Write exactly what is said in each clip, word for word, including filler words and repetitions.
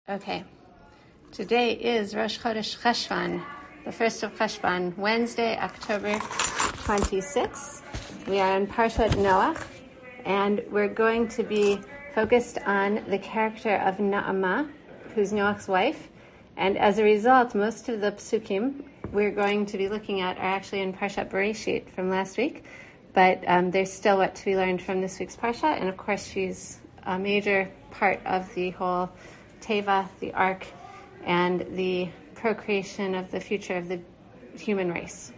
Okay, today is Rosh Chodesh Cheshvan, the first of Cheshvan, Wednesday, October twenty-sixth. We are in Parshat Noach, and we're going to be focused on the character of Naamah, who's Noach's wife, and as a result, most of the psukim we're going to be looking at are actually in Parshat Bereshit from last week, but um, there's still what to be learned from this week's Parsha, and of course she's a major part of the whole Teva, the Ark, and the procreation of the future of the human race.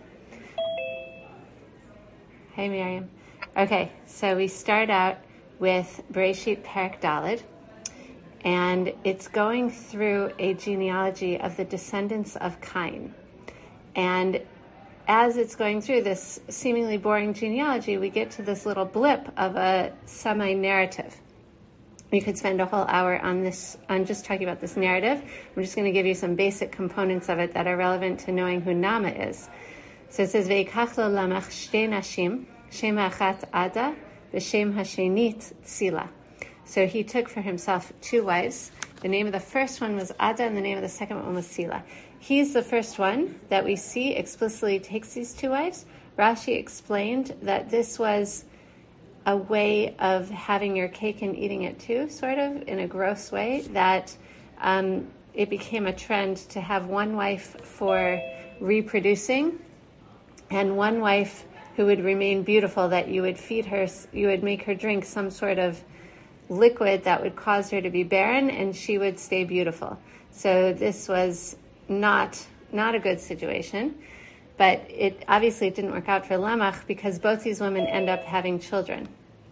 Hey, Miriam. Okay, so we start out with Bereshit Perek Daled, and it's going through a genealogy of the descendants of Cain. And as it's going through this seemingly boring genealogy, we get to this little blip of a semi-narrative. You could spend a whole hour on this, on just talking about this narrative. I'm just going to give you some basic components of it that are relevant to knowing who Naamah is. So it says, Ve'ikach lo lamach shtei nashim, shem ha'achat Ada, v'shem ha'shenit Tzila. So he took for himself two wives. The name of the first one was Ada, and the name of the second one was Tzila. He's the first one that we see explicitly takes these two wives. Rashi explained that this was a way of having your cake and eating it too, sort of, in a gross way, that um, it became a trend to have one wife for reproducing and one wife who would remain beautiful, that you would feed her, you would make her drink some sort of liquid that would cause her to be barren, and she would stay beautiful. So this was not not a good situation. But it obviously it didn't work out for Lamech because both these women end up having children.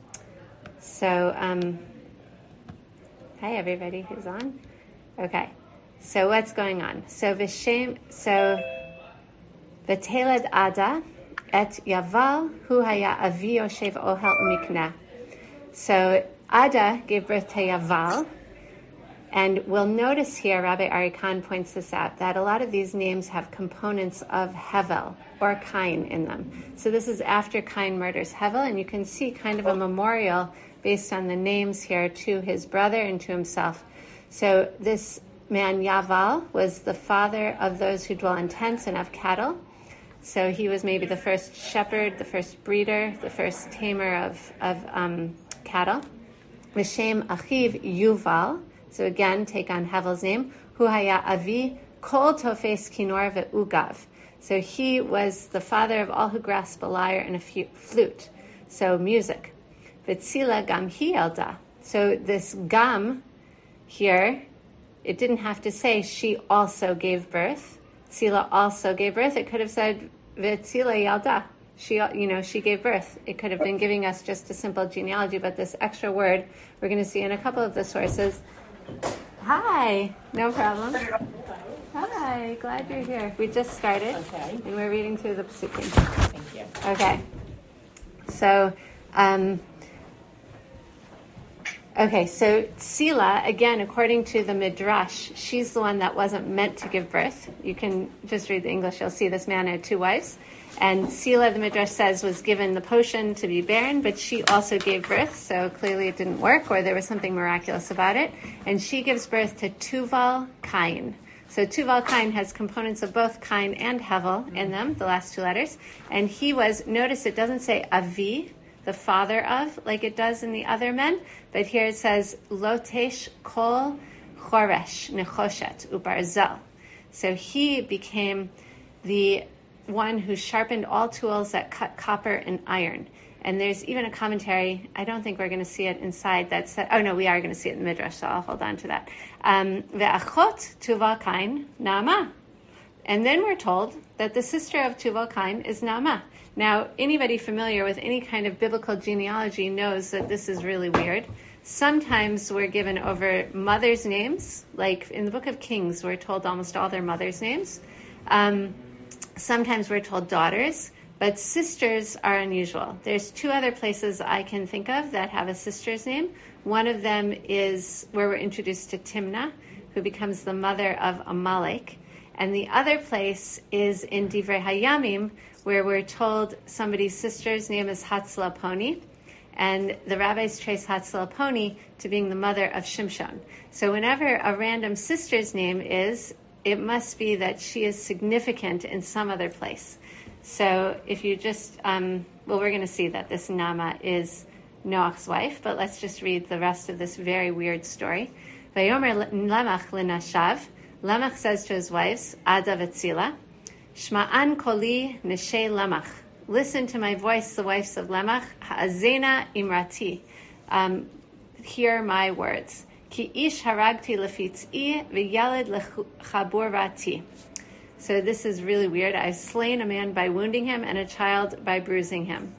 So, um, hi everybody who's on. Okay, so what's going on? So Vishem, so V'teled Ada et Yaval hu haya avi yoshev ohel umikneh. So Ada gave birth to Yaval. And we'll notice here, Rabbi Ari Khan points this out, that a lot of these names have components of Hevel or Cain in them. So this is after Cain murders Hevel, and you can see kind of a memorial based on the names here to his brother and to himself. So this man Yaval was the father of those who dwell in tents and have cattle. So he was maybe the first shepherd, the first breeder, the first tamer of, of um, cattle. V'shem achiv Yuval. So again, take on Hevel's name. Hu haya avi kol tofes kinor ve'ugav. So he was the father of all who grasp a lyre and a flute. So music. V'tzila gam hi elda. So this gam here, it didn't have to say she also gave birth. Tzila also gave birth. It could have said v'tzila yalda. She, you know, she gave birth. It could have been giving us just a simple genealogy, but this extra word we're going to see in a couple of the sources. Hi, no problem. Hi, glad you're here. We just started, okay, and we're reading through the Psukim. Thank you. Okay, so, um, okay, so Tzila, again, according to the Midrash, she's the one that wasn't meant to give birth. You can just read the English, you'll see this man had two wives. And Tzila, the Midrash says, was given the potion to be barren, but she also gave birth, so clearly it didn't work, or there was something miraculous about it. And she gives birth to Tuval Cain. So Tuval Cain has components of both Cain and Hevel in them, the last two letters. And he was, notice it doesn't say Avi, the father of, like it does in the other men, but here it says Lotesh Kol Choresh Nechoshet Ubarzel. So he became the one who sharpened all tools that cut copper and iron. And there's even a commentary, I don't think we're going to see it inside, that said, oh no, we are going to see it in the Midrash, so I'll hold on to that. Um, Ve'achot Tuval Cain Naamah. And then we're told that the sister of Tuval Cain is Naamah. Now, anybody familiar with any kind of biblical genealogy knows that this is really weird. Sometimes we're given over mothers' names, like in the Book of Kings, we're told almost all their mothers' names. Um, Sometimes we're told daughters, but sisters are unusual. There's two other places I can think of that have a sister's name. One of them is where we're introduced to Timnah, who becomes the mother of Amalek. And the other place is in Divrei Hayamim, where we're told somebody's sister's name is Hatzlaponi. And the rabbis trace Hatzalponi to being the mother of Shimshon. So whenever a random sister's name is, it must be that she is significant in some other place. So if you just, um, well, we're going to see that this Nama is Noach's wife, but let's just read the rest of this very weird story. Vayomer Lamach lenashav. Lamach says to his wives, Ada v'tzila, Shma'an koli neshe Lamach. Listen to my voice, the wives of Lamach. Ha'azena imrati. Um, hear my words. Ki ish haragti lefitz'i v'yaled lechabur vati. So this is really weird. I've slain a man by wounding him and a child by bruising him.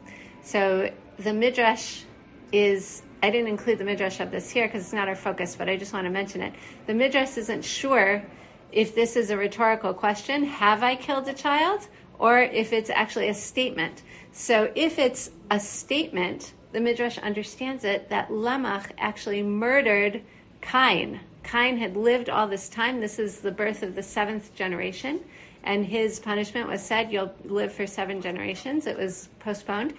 So the Midrash is, I didn't include the Midrash of this here because it's not our focus, but I just want to mention it. The Midrash isn't sure if this is a rhetorical question, have I killed a child, or if it's actually a statement. So if it's a statement, the Midrash understands it that Lamach actually murdered Cain. Cain had lived all this time. This is the birth of the seventh generation, and his punishment was said, you'll live for seven generations. It was postponed.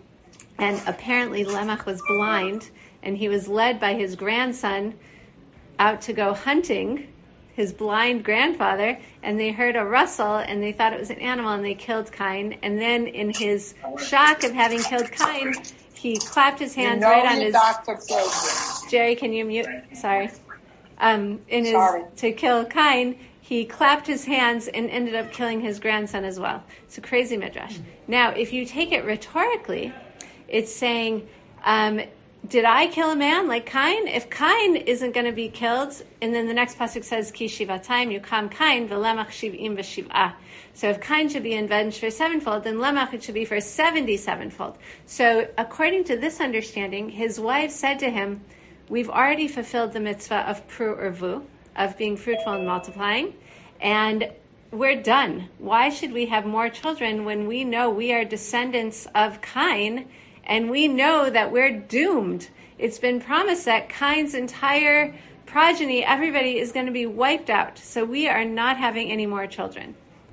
And apparently Lamach was blind, and he was led by his grandson out to go hunting, his blind grandfather, and they heard a rustle, and they thought it was an animal, and they killed Cain. And then in his shock of having killed Cain, he clapped his hands you know right on his... Doctor Jerry, can you mute? Sorry. Um, in his Sorry. To kill Cain, he clapped his hands and ended up killing his grandson as well. It's a crazy midrash. Now, if you take it rhetorically, it's saying, um, did I kill a man like Cain? If Cain isn't going to be killed, and then the next pasuk says, Ki shivatayim yukam Cain v'lemach shiv'im v'shiv'ah. So if Cain should be avenged for sevenfold, then Lamach it should be for seventy-sevenfold. So according to this understanding, his wife said to him, we've already fulfilled the mitzvah of pru urvu, of being fruitful and multiplying, and we're done. Why should we have more children when we know we are descendants of Cain, and we know that we're doomed? It's been promised that Cain's entire progeny, everybody is going to be wiped out. So we are not having any more children.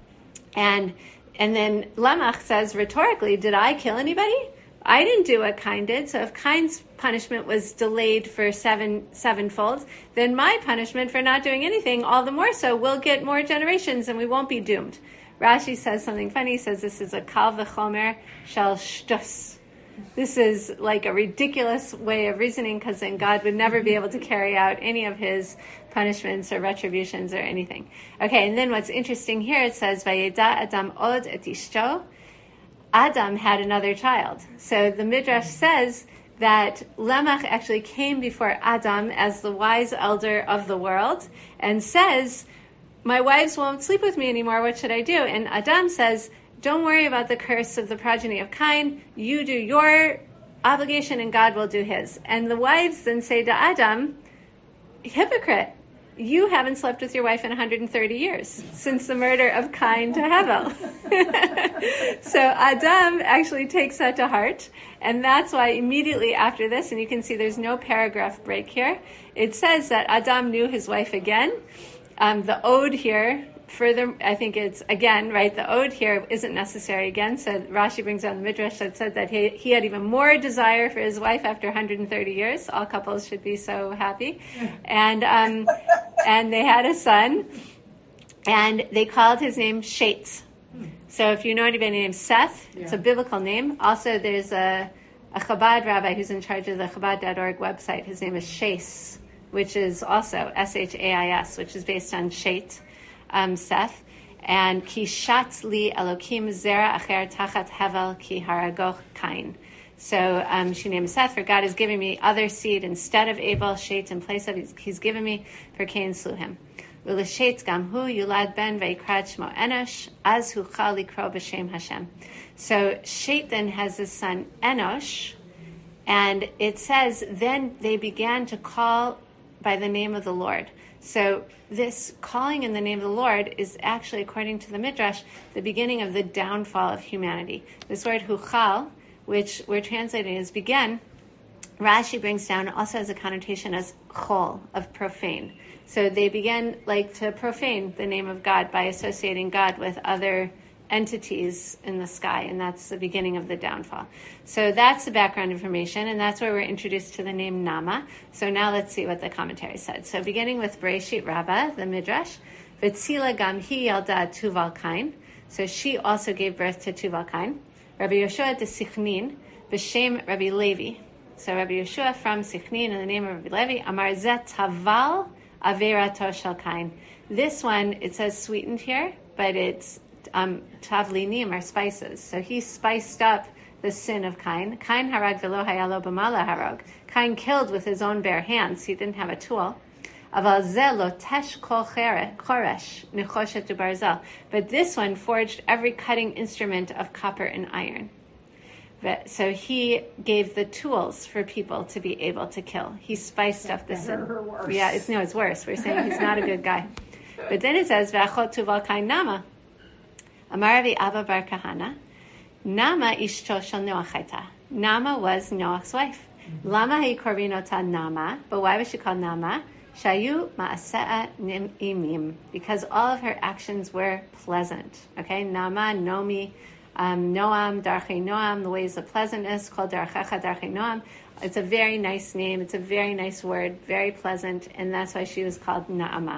And and then Lamach says rhetorically, did I kill anybody? I didn't do what Cain did. So if Cain's punishment was delayed for seven sevenfold, then my punishment for not doing anything, all the more so, we'll get more generations and we won't be doomed. Rashi says something funny. He says this is a kal v'chomer shel shtus. This is like a ridiculous way of reasoning, because then God would never be able to carry out any of his punishments or retributions or anything. Okay, and then what's interesting here, it says, Vayeda Adam od et ishto. Adam had another child. So the Midrash says that Lamach actually came before Adam as the wise elder of the world and says, my wives won't sleep with me anymore, what should I do? And Adam says, don't worry about the curse of the progeny of Cain. You do your obligation and God will do his. And the wives then say to Adam, hypocrite, you haven't slept with your wife in one hundred thirty years, since the murder of Cain to Hevel. So Adam actually takes that to heart. And that's why immediately after this, and you can see there's no paragraph break here, it says that Adam knew his wife again. Um, the ode here, further, I think it's, again, right, the ode here isn't necessary again. So Rashi brings down the Midrash that said that he, he had even more desire for his wife after one hundred thirty years. All couples should be so happy. And um, and they had a son, and they called his name Shet. So if you know anybody named Seth, yeah. It's a biblical name. Also, there's a, a Chabad rabbi who's in charge of the Chabad dot org website. His name is Shais, which is also S H A I S, which is based on Shet. Um, Seth, and ki shat li Elokim zera acher tachat hevel ki haragoch Cain. So um, she named Seth, for God has given me other seed instead of Abel, Shet in place of, he's, he's given me, for Cain slew him. U'leshet gam hu yulad ben veikrad shmo Enosh, az hu chal likro b'shem Hashem. So Shet then has his son Enosh, and it says, then they began to call by the name of the Lord. So this calling in the name of the Lord is actually, according to the Midrash, the beginning of the downfall of humanity. This word huchal, which we're translating as began, Rashi brings down, also has a connotation as chol, of profane. So they began like to profane the name of God by associating God with other entities in the sky, and that's the beginning of the downfall. So that's the background information, and that's where we're introduced to the name Nama. So now let's see what the commentary said. So beginning with Bereshit Rabbah, the Midrash, V'tzila gam hi yalda Tuval Kain. So she also gave birth to Tuval Kain. Rabbi Yehoshua de Sichnin, b'shem Rabbi Levi. So Rabbi Yehoshua from Sichnin in the name of Rabbi Levi, Amar zet taval averato shel Kain. This one, it says sweetened here, but it's um, tavlinim, are spices. So he spiced up the sin of Kain. Kain harag v'lo hayalo b'mala harag. Kain killed with his own bare hands. He didn't have a tool. Aval zeh lo tesh kol choresh nechoshet u'barzel. But this one forged every cutting instrument of copper and iron. So he gave the tools for people to be able to kill. He spiced up the sin. Yeah, it's no, it's worse. We're saying he's not a good guy. But then it says, "V'achot tuval kain nama." Amar Ravi Abba bar Kahana, Nama ishto shel Noach hayta. Nama was Noach's wife. Lama hay korbanota Nama, but why was she called Nama? Shayu ma'asea nim'imim, because all of her actions were pleasant. Okay, Nama, Nomi, um, Noam, Darchei Noam, the ways of pleasantness, called Darchecha Darchei Noam. It's a very nice name. It's a very nice word, very pleasant, and that's why she was called Naama.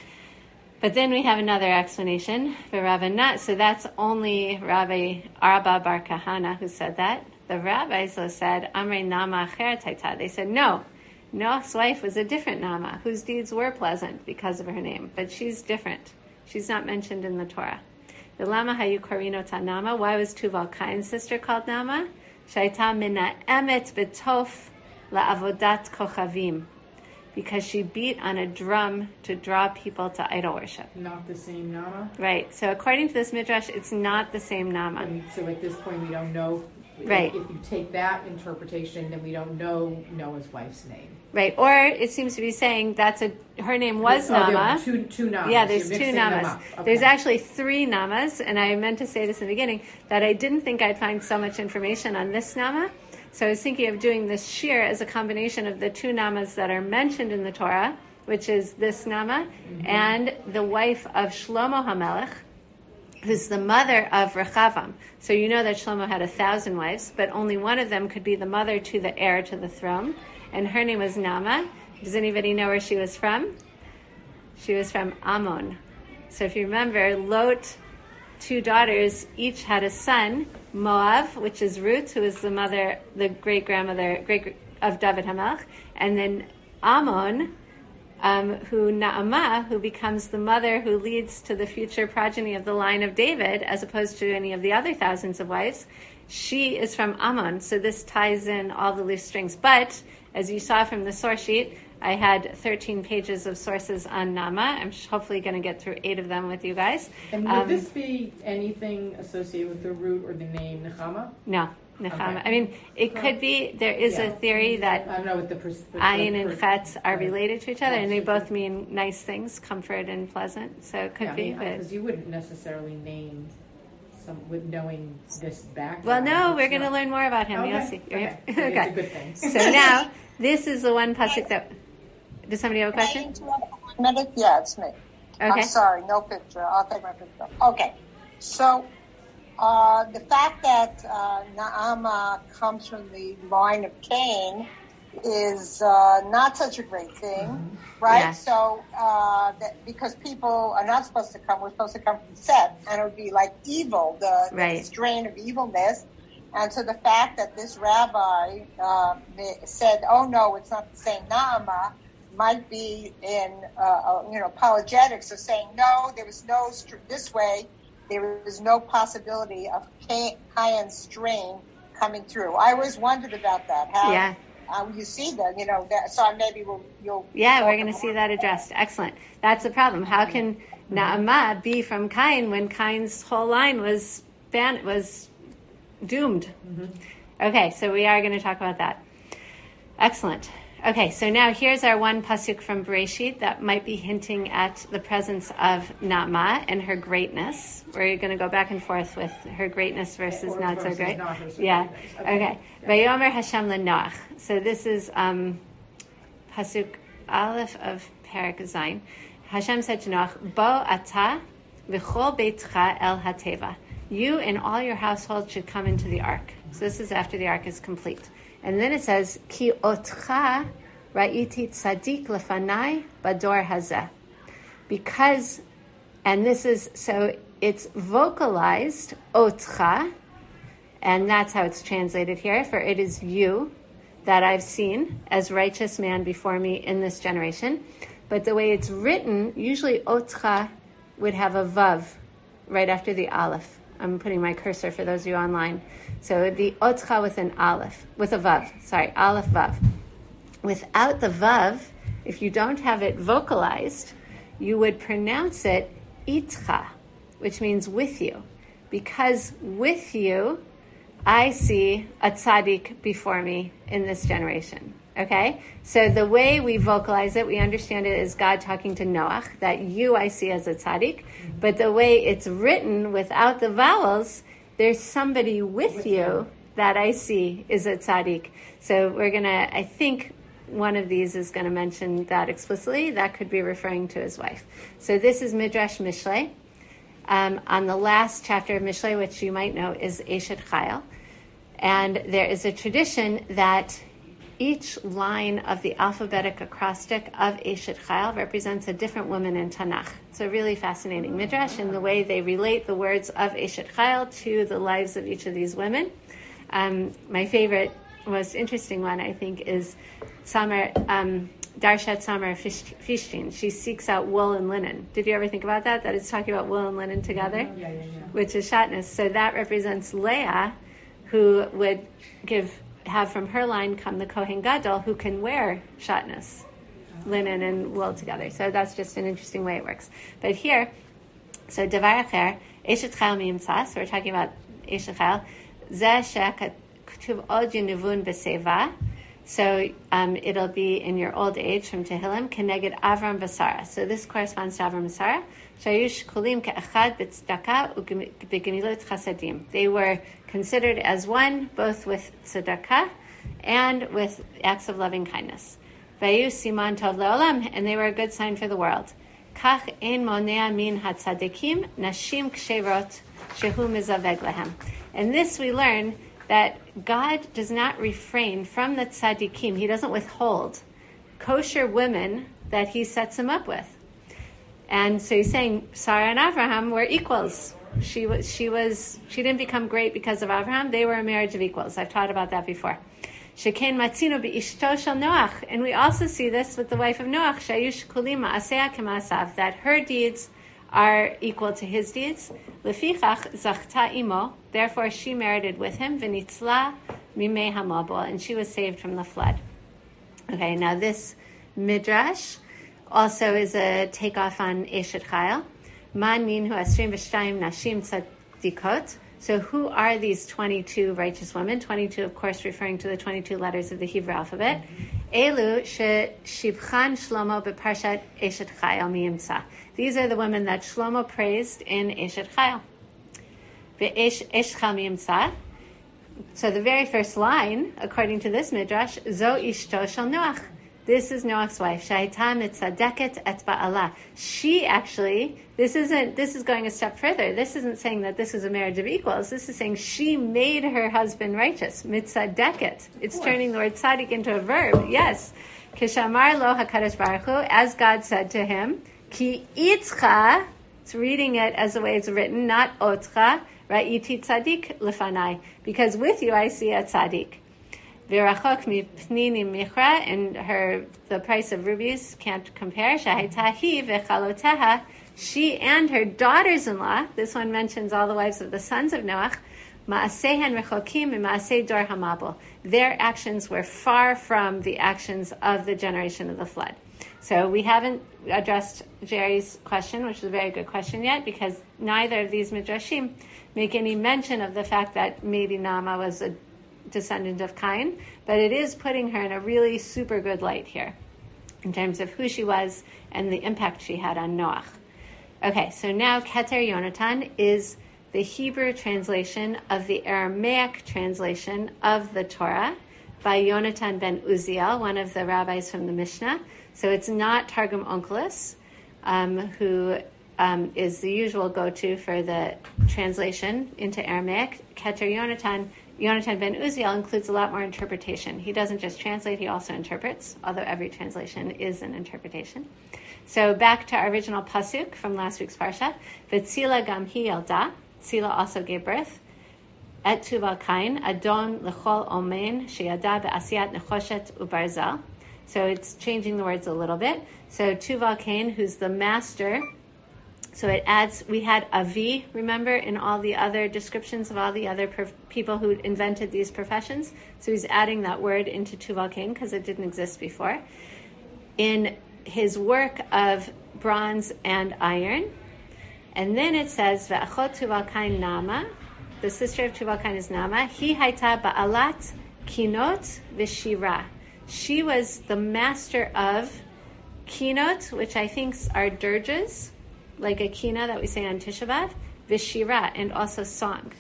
But then we have another explanation for Ravanat. So that's only Rabbi Abba bar Kahana who said that. The rabbis though said, Amrei Nama Acher Taita. They said, no, Noach's wife was a different Nama, whose deeds were pleasant because of her name. But she's different. She's not mentioned in the Torah. The Lama Hayu Korinota Nama. Why was Tuval Kain's sister called Nama? Shaita Mina Emet B'tof La'avodat Kochavim. Because she beat on a drum to draw people to idol worship. Not the same Nama? Right. So according to this Midrash, it's not the same Nama. And so at this point, we don't know. Right. If, if you take that interpretation, then we don't know Noah's wife's name. Right. Or it seems to be saying that's a her name was oh, Nama. There are two, two Namas. Yeah, there's two Namas. Okay. There's actually three Namas, and I meant to say this in the beginning, that I didn't think I'd find so much information on this Nama. So I was thinking of doing this shir as a combination of the two namas that are mentioned in the Torah, which is this nama, mm-hmm. and the wife of Shlomo HaMelech, who's the mother of Rechavam. So you know that Shlomo had a thousand wives, but only one of them could be the mother to the heir to the throne, and her name was Nama. Does anybody know where she was from? She was from Ammon. So if you remember, Lot, two daughters, each had a son, Moav, which is Ruth, who is the mother, the great-grandmother great of David HaMelech, and then Ammon, um, who Naamah, who becomes the mother who leads to the future progeny of the line of David, as opposed to any of the other thousands of wives. She is from Ammon, so this ties in all the loose strings. But, as you saw from the source sheet, I had thirteen pages of sources on Nama. I'm hopefully going to get through eight of them with you guys. And would um, this be anything associated with the root or the name Nechama? No, Nechama. Okay. I mean, it could be. There is yeah. a theory that I don't know what the pers- Ayin and Chet are related to each other, and they both mean nice things, comfort and pleasant. So it could yeah, be. I mean, because you wouldn't necessarily name some with knowing this background. Well, no, we're going to learn more about him. Okay. You'll see. Okay. okay. It's a good thing. So now, this is the one pasuk that. Does somebody have a question? Minute? Yeah, it's me. Okay. I'm sorry, no picture. I'll take my picture. Okay. So, uh, the fact that uh, Naama comes from the line of Cain is uh, not such a great thing, mm-hmm. right? Yeah. So, uh, that, because people are not supposed to come, we're supposed to come from Seth, and it would be like evil, the, right. the strain of evilness. And so the fact that this rabbi uh, said, oh, no, it's not the same Naama, might be in, uh, you know, apologetics of saying, no, there was no, this way, there was no possibility of Cain's strain coming through. I always wondered about that. How yeah. uh, you see that, you know, that, so maybe we'll, you'll... Yeah, we're going to see that addressed. Excellent. That's the problem. How can mm-hmm. Naamah be from Cain when Cain's whole line was ban- was doomed? Mm-hmm. Okay, so we are going to talk about that. Excellent. Okay, so now here's our one pasuk from Bereshit that might be hinting at the presence of Naamah and her greatness. We're going to go back and forth with her greatness versus yeah, not versus so great. Not so yeah. great. Okay. okay. Vayomer Hashem leNoach. So this is um, pasuk Aleph of Parak Zayin. Hashem said to Noach, Bo ata v'chol beitcha el hateva. you and all your household should come into the ark. So this is after the ark is complete. And then it says, Ki otcha ra'iti tzadik lefanai bador hazeh. Because, and this is, so it's vocalized, otcha, and that's how it's translated here, for it is you that I've seen as righteous man before me in this generation. But the way it's written, usually otcha would have a vav right after the aleph. I'm putting my cursor for those of you online. So it would be otcha with an aleph, with a vav, sorry, aleph vav. Without the vav, if you don't have it vocalized, you would pronounce it itcha, which means with you. Because with you, I see a tzaddik before me in this generation. Okay? So the way we vocalize it, we understand it as God talking to Noach, that you I see as a tzaddik. But the way it's written without the vowels, there's somebody with, with you him. That I see is a tzaddik. So we're going to, I think one of these is going to mention that explicitly. That could be referring to his wife. So this is Midrash Mishlei. Um, on the last chapter of Mishlei, which you might know is Eshet Chayil. And there is a tradition that each line of the alphabetic acrostic of Eshet Chayil represents a different woman in Tanakh. It's a really fascinating midrash in the way they relate the words of Eshet Chayil to the lives of each of these women. Um, my favorite, most interesting one, I think, is Samar, um, Darshat Samar Fishtin. She seeks out wool and linen. Did you ever think about that? That it's talking about wool and linen together? Yeah, yeah, yeah. Which is shatnez. So that represents Leah, who would give have from her line come the Kohen Gadol, who can wear shatnez, linen and wool together. So that's just an interesting way it works. But here, so Devar Acher, Eshet Chayil Miyimtza, so we're talking about Eshet Chayil, Zeh Shekatuv Od Yinuvun B'Seva. So um, it'll be in your old age from Tehillim, Keneged Avram Basara. So this corresponds to Avram Basara. Shayush Kulim Ke'echad B'Tzedakah U'Gemilut Chasadim. They were considered as one, both with tzedakah and with acts of loving kindness. Vayu Siman Tov Le'olam, and they were a good sign for the world. Kach Ein Monea Min HaTzadekim Nashim Ksherot Shehu Mizaveg Lehem. And this we learn that God does not refrain from the tzaddikim. He doesn't withhold kosher women that he sets him up with. And so he's saying Sarah and Abraham were equals. She was, she was, she didn't become great because of Abraham. They were a marriage of equals. I've taught about that before. Sheken matzino be'ishto shel Noach. And we also see this with the wife of Noach, Shayush kulim ma'aseh k'ma'asav, that her deeds are equal to his deeds. Lefichach zachta imo, therefore she merited with him, v'nitzla mimei hamabol, and she was saved from the flood. Okay, now this midrash also is a takeoff on Eshet Chayil. Man minhu asrim v'shtayim nashim tzadikot. So who are these twenty-two righteous women? twenty-two, of course, referring to the twenty-two letters of the Hebrew alphabet. Elu sheshivchan Shlomo beparshat Eshet Chayil miyimtza. These are the women that Shlomo praised in Eshet Chayil. Ve'esh Chayil miyimtza. So the very first line, according to this midrash, Zo ishto shel Noach. This is Noach's wife. Shahita mitzadeket et ba'ala. She actually, this isn't, this is going a step further. This isn't saying that this is a marriage of equals. This is saying she made her husband righteous. Mitzadeket. It's turning the word tzaddik into a verb. Yes. Kishamar lo HaKadosh Baruch Hu, as God said to him, Ki itzcha, it's reading it as the way it's written, not otcha, ra'iti tzaddik lefanai. Because with you I see a tzaddik. Virachok mipnini michra, and her, the price of rubies can't compare. Shahitahi vechaloteha, she and her daughters-in-law, this one mentions all the wives of the sons of Noach, ma'asehen rechokim ma'aseh dor hamabel. Their actions were far from the actions of the generation of the flood. So we haven't addressed Jerry's question, which is a very good question yet, because neither of these midrashim make any mention of the fact that maybe Naamah was a descendant of Cain, but it is putting her in a really super good light here in terms of who she was and the impact she had on Noach. Okay, so now Keter Yonatan is the Hebrew translation of the Aramaic translation of the Torah by Yonatan ben Uziel, one of the rabbis from the Mishnah. So it's not Targum Onkelos, um, who um, is the usual go-to for the translation into Aramaic. Keter Yonatan, Yonatan ben Uziel includes a lot more interpretation. He doesn't just translate, he also interprets, although every translation is an interpretation. So back to our original pasuk from last week's parsha. V'tzila gam hi yalda. Tzila also gave birth. Et Tuval Kain, Adon lechol omen sheyada be'asiyat nechoshet ubarzal. So it's changing the words a little bit. So Tuval Kain, who's the master. So it adds, we had Avi, remember, in all the other descriptions of all the other prof- people who invented these professions. So he's adding that word into Tuval Kain because it didn't exist before. In his work of bronze and iron. And then it says, Ve'achot Tuval Kain Nama. The sister of Tuval Kain is Nama. Hi haita ba'alat kinot v'shira. She was the master of kinot, which I think are dirges, like a kina that we say on Tisha B'Av, v'shira, and also song.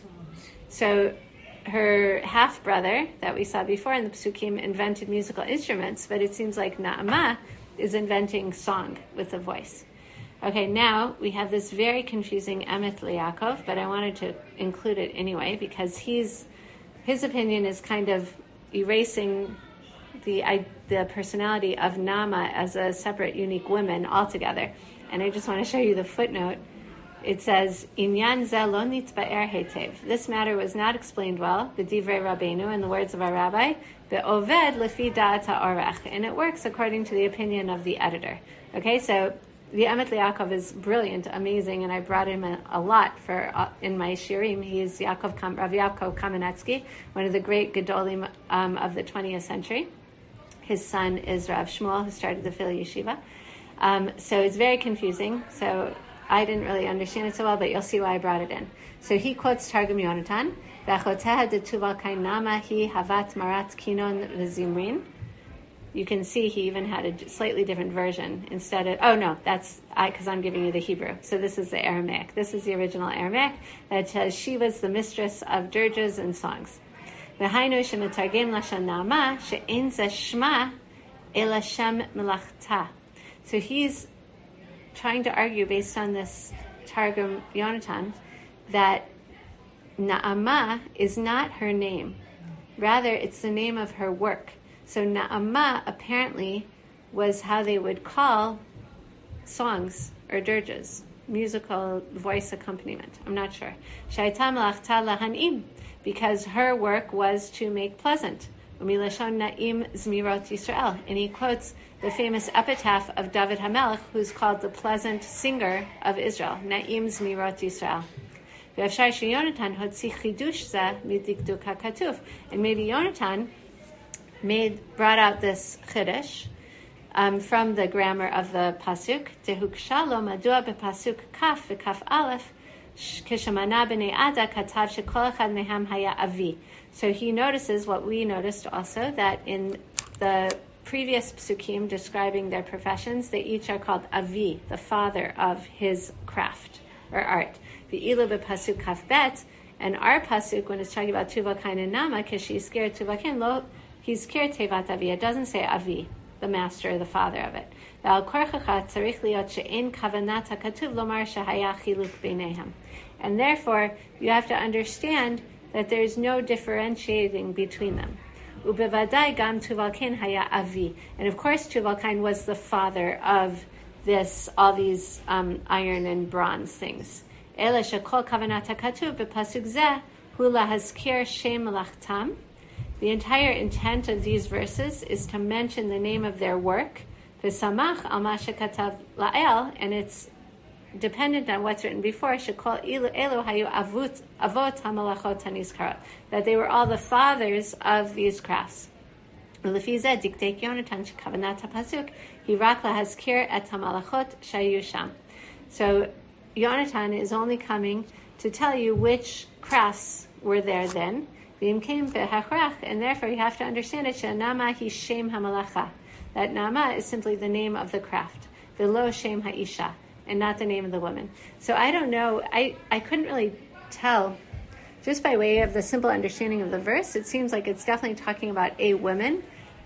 So her half-brother that we saw before in the Psukim invented musical instruments, but it seems like Na'amah is inventing song with a voice. Okay, now we have this very confusing Emet Liakov, but I wanted to include it anyway because he's his opinion is kind of erasing the I, the personality of Nama as a separate, unique woman altogether. And I just want to show you the footnote. It says, Inyan ze lo nitba'er hetev. This matter was not explained well, b'divrei Rabbeinu, in the words of our rabbi, be'oved lefi da'at ha'orech, and it works according to the opinion of the editor. Okay, so the Emet Liakov is brilliant, amazing, and I brought him a, a lot for uh, in my shirim. He is Yaakov Kam, Rav Yaakov Kamenetsky, one of the great Gedolim um, of the twentieth century. His son is Rav Shmuel, who started the Philly Yeshiva. Um, so it's very confusing. So I didn't really understand it so well, but you'll see why I brought it in. So he quotes Targum Yonatan, V'achoteha de Tuval Kain Nama hi havat marat kinon v'zimrin. You can see he even had a slightly different version instead of, oh no, that's, I because I'm giving you the Hebrew. So this is the Aramaic. This is the original Aramaic that says she was the mistress of dirges and songs. V'hainu shemetargem lashon Naama she'en ze shma ela shem melachta. So he's trying to argue based on this Targum Yonatan that Naama is not her name. Rather, it's the name of her work. So Naama apparently was how they would call songs or dirges, musical voice accompaniment. I'm not sure. Shayta melachta lahanim, because her work was to make pleasant. Umilashon na'im zmirot Yisrael. And he quotes the famous epitaph of David HaMelech, who's called the pleasant singer of Israel, Na'im zmirot Yisrael. V'afshar sheYonatan hotzi chidush zeh midikduk hakatuv. And maybe Yonatan made brought out this chiddush um, from the grammar of the pasuk. Tehuksha lo madua bepasuk kaf v'kaf aleph kishamana b'nei ada katav shekol echad meham haya avi. So he notices what we noticed also, that in the previous psukim describing their professions, they each are called avi, the father of his craft or art. V'ilu bepasuk kaf bet, and our pasuk when it's talking about Tuval Kain and Nama, because she's scared Tuval Kain lo. He's kir tevat avi. It doesn't say avi, the master, the father of it. And therefore, you have to understand that there's no differentiating between them. And of course, Tuval Kain was the father of this, all these um, iron and bronze things. The entire intent of these verses is to mention the name of their work, v'samach al ma shekatav la'el, and it's dependent on what's written before, shekol elu hayu avot avot hamalachot hanizkarot, that they were all the fathers of these crafts. U'lefi zeh diktek Yonatan shekavanat hapasuk hirak lahazkir et hamalachot shayu sham. So Yonatan is only coming to tell you which crafts were there then. And therefore you have to understand it. Nama hi shem hamalacha. That Nama is simply the name of the craft. V'lo shem ha'isha, and not the name of the woman. So I don't know. I, I couldn't really tell. Just by way of the simple understanding of the verse, it seems like it's definitely talking about a woman.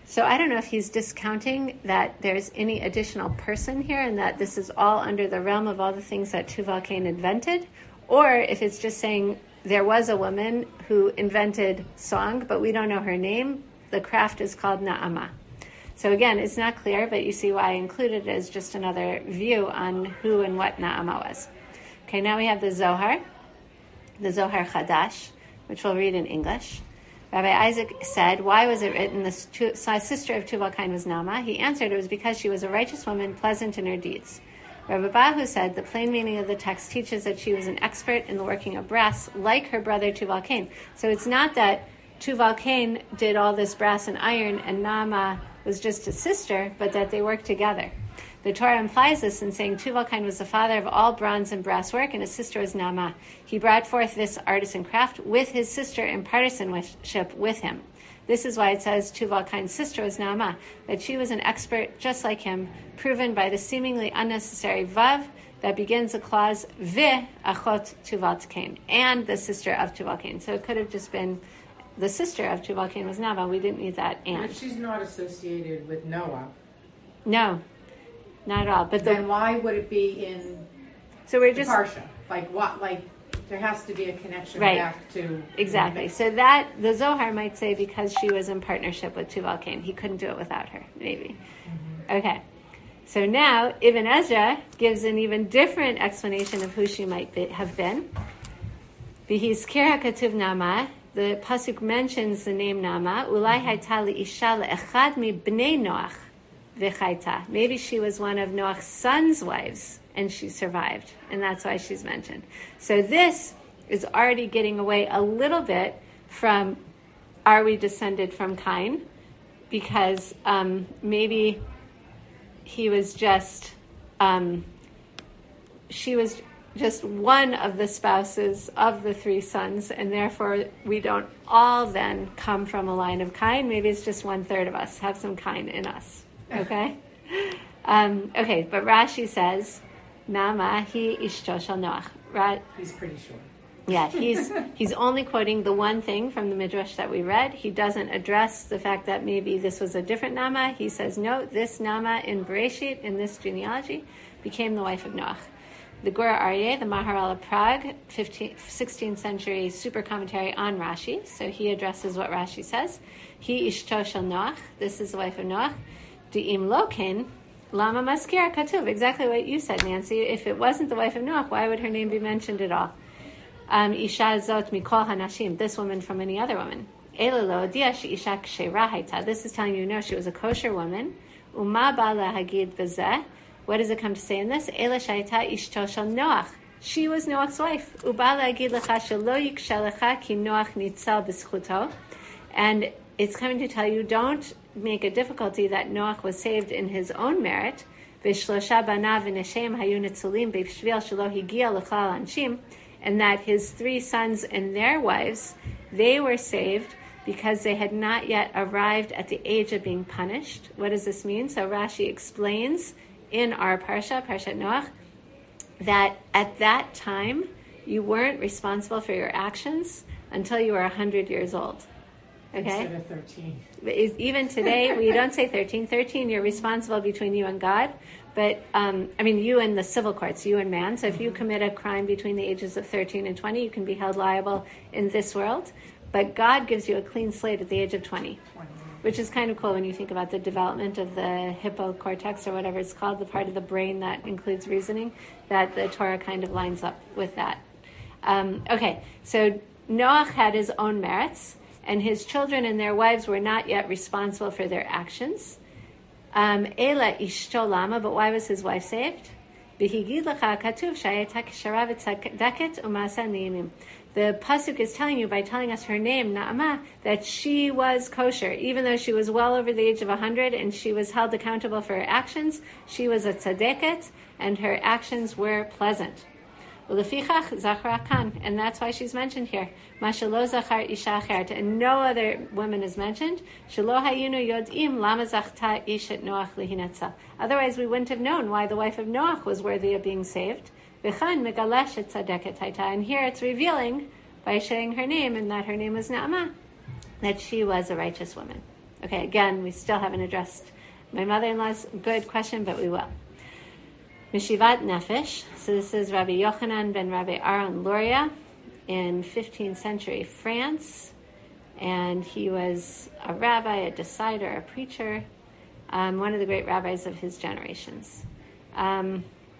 So I don't know if he's discounting that there's any additional person here and that this is all under the realm of all the things that Tuval Cain invented, or if it's just saying there was a woman who invented song, but we don't know her name. The craft is called Na'ama. So again, it's not clear, but you see why I included it as just another view on who and what Na'ama was. Okay, now we have the Zohar, the Zohar Chadash, which we'll read in English. Rabbi Isaac said, why was it written the sister of Tuval Cain was Naamah? He answered, it was because she was a righteous woman, pleasant in her deeds. Rabbi Bahu said, the plain meaning of the text teaches that she was an expert in the working of brass, like her brother Tuval Cain. So it's not that Tuval Cain did all this brass and iron and Naamah was just a sister, but that they worked together. The Torah implies this in saying Tuval Cain was the father of all bronze and brass work, and his sister was Naamah. He brought forth this artisan craft with his sister in partisanship with him. This is why it says Tuval Cain's sister was Naamah, that she was an expert just like him, proven by the seemingly unnecessary vav that begins the clause ve achot Tuval Cain, and the sister of Tuval Cain. So it could have just been the sister of Tuval Cain was Naamah. We didn't need that and. But she's not associated with Noah. No. Not at all. But the, then why would it be in so we're just Parsha? Like what? Like there has to be a connection right. back to exactly. So that the Zohar might say because she was in partnership with Tuval Cain, he couldn't do it without her. Maybe. Mm-hmm. Okay. So now Ibn Ezra gives an even different explanation of who she might be, have been. V'hizkira katuv Naamah. The pasuk mentions the name Naamah. Ulai hayta li'isha le'echad mi bnei Noach. V'chaita. Maybe she was one of Noach's son's wives and she survived, and that's why she's mentioned. So this is already getting away a little bit from are we descended from Cain, because um, maybe he was just um, she was just one of the spouses of the three sons, and therefore we don't all then come from a line of Cain. Maybe it's just one third of us have some Cain in us. Okay, um, okay, but Rashi says, "Naamah hi ishto shel Noach." Right? He's pretty sure. Yeah, he's he's only quoting the one thing from the midrash that we read. He doesn't address the fact that maybe this was a different Naamah. He says, no, this Naamah in Bereshit, in this genealogy, became the wife of Noach. The Gora Aryeh, the Maharal of Prague, sixteenth century super commentary on Rashi. So he addresses what Rashi says. Hi ishto shel Noach. This is the wife of Noach. Di'im lokin, lama maskira katuv. Exactly what you said, Nancy. If it wasn't the wife of Noach, why would her name be mentioned at all? Um, Isha zot mikol hanashim. This woman from any other woman. Elelo dia she isha kshera hayta. This is telling you, no, she was a kosher woman. Uma bala hagid bezeh. What does it come to say in this? Ela shayta ishto shel Noach. She was Noach's wife. Ubala hagid lecha shelo yikshalecha ki Noach nitzal b'schuto. And it's coming to tell you, don't make a difficulty that Noach was saved in his own merit, and that his three sons and their wives, they were saved because they had not yet arrived at the age of being punished. What does this mean? So Rashi explains in our Parsha, Parshat Noach, that at that time you weren't responsible for your actions until you were one hundred years old. Okay. Instead of thirteen. Even today, we don't say thirteen. thirteen, you're responsible between you and God. But, um, I mean, you and the civil courts, you and man. So if you commit a crime between the ages of thirteen and twenty, you can be held liable in this world. But God gives you a clean slate at the age of twenty, which is kind of cool when you think about the development of the hippocortex or whatever it's called, the part of the brain that includes reasoning, that the Torah kind of lines up with that. Um, okay, so Noach had his own merits, and his children and their wives were not yet responsible for their actions. Um, Ela ishto lama, but why was his wife saved? The pasuk is telling you by telling us her name, Naamah, that she was kosher. Even though she was well over the age of one hundred and she was held accountable for her actions, she was a tzadeket, and her actions were pleasant. And that's why she's mentioned here. And no other woman is mentioned. Otherwise, we wouldn't have known why the wife of Noach was worthy of being saved. And here it's revealing by saying her name, and that her name was Naamah, that she was a righteous woman. Okay, again, we still haven't addressed my mother-in-law's good question, but we will. Mishivat Nefesh. So this is Rabbi Yochanan ben Rabbi Aaron Luria in fifteenth century France. And he was a rabbi, a decider, a preacher, um, one of the great rabbis of his generations. Um,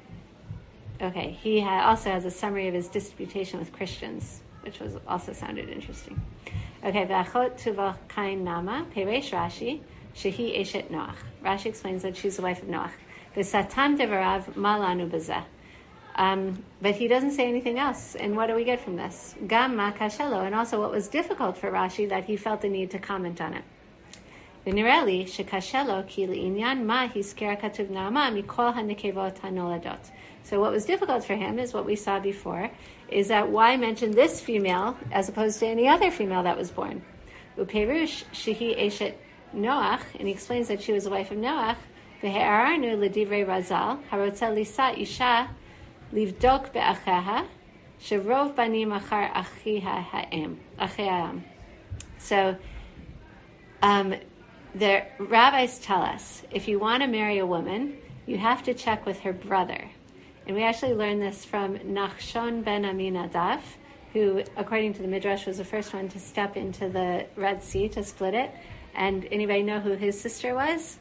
okay, he ha- also has a summary of his disputation with Christians, which was also sounded interesting. Okay, V'achot Tuva Kain Nama, Peresh Rashi, Shehi Eshet Noach. Rashi explains that she's the wife of Noach. V'satam devarav malanu b'zeh. Um, but he doesn't say anything else. And what do we get from this? Gam ma kashelo, and also what was difficult for Rashi that he felt the need to comment on it. V'nireli shekashelo ki li'inyan ma hiskera katuv Naama mikol hanekevot hanoladot. So what was difficult for him is what we saw before, is that why mention this female as opposed to any other female that was born? Uperush shehi eshet Noach, and he explains that she was the wife of Noach. V'he'aranu l'divrei Razal harotza lisa isha livdok be'acheha sherov banim achar achiha ha'em acheam. So um, the rabbis tell us if you want to marry a woman, you have to check with her brother. And we actually learned this from Nachshon ben Aminadav, who, according to the Midrash, was the first one to step into the Red Sea to split it. And anybody know who his sister was?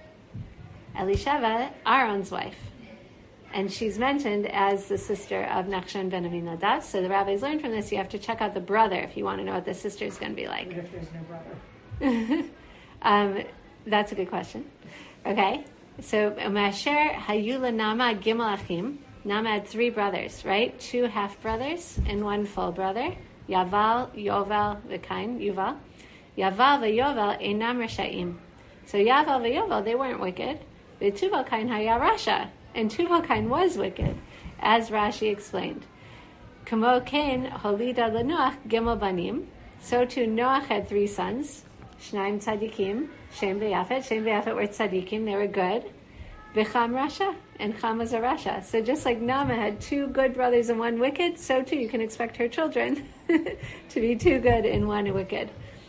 Elisheva, Aaron's wife. And she's mentioned as the sister of Nachshon ben Aminadav. So the rabbis learned from this, you have to check out the brother if you want to know what the sister is going to be like. What if there's no brother? um, that's a good question. Okay. So, Masher Hayula Nama Gimel Achim. Nama had three brothers, right? Two half-brothers and one full brother. Yaval, Yoval, V'kain, Yuval. Yaval v'Yoval einam resha'im. So Yaval v'Yoval, they weren't wicked. V'Tuval kain haya rasha. And Tuval kain was wicked, as Rashi explained. Kamo kain holida leNoach gimel banim. So too Noach had three sons. Shnaim tzadikim. Shem v'Yafet. Shem v'Yafet were tzadikim. They were good. V'cham rasha. And Cham was a rasha. So just like Nama had two good brothers and one wicked, so too you can expect her children to be two good and one wicked.